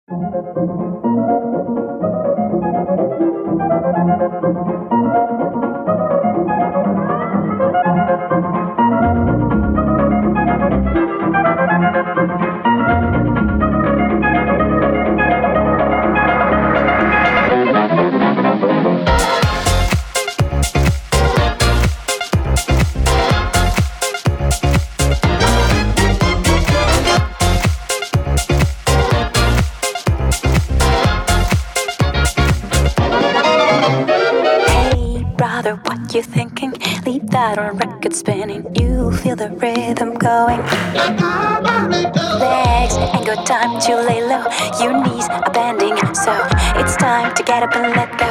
What you thinking? Leave that on record spinning. You feel the rhythm going. Legs ain't got time to lay low. Your knees are bending, so it's time to get up and let go.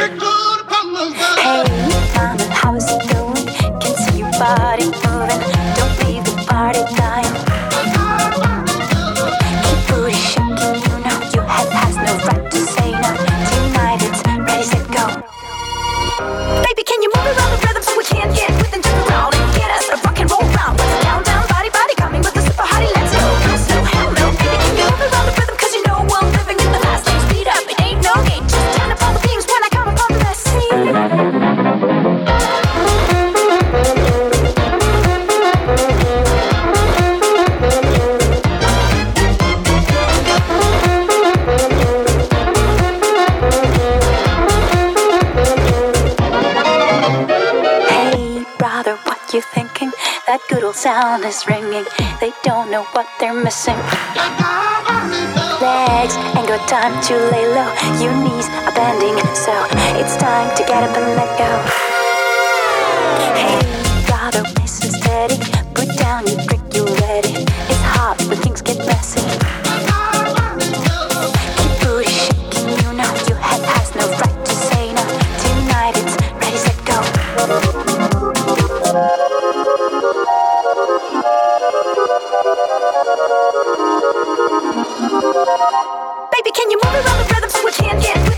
Hey, mama, how is it going? Can see your body moving. Don't leave the party dying. Keep booty shaking, you know your head has no right to say no. Tonight it's ready, set, go. Baby, can you move around the rhythm so we can get with and jump around and get us a rock and roll round? What's the countdown? Body, body coming with the super hottie. Let's go. No slow, hell no. Baby, can you move around the rhythm? Cause you know I'm living in the fast lane. Speed up, it ain't no gate. Just turn up all the beams when I come upon the scene. You thinking that good old sound is ringing? They don't know what they're missing. Legs ain't got time to lay low. Your knees are bending, so it's time to get up and let go. Hey, brother, listen steady. Put down your drink, you ready? It's hot when things get messy. Keep booty shaking, you know your head has no right to say no. Tonight it's ready, set, go. Baby, can you move around the rhythm so we can get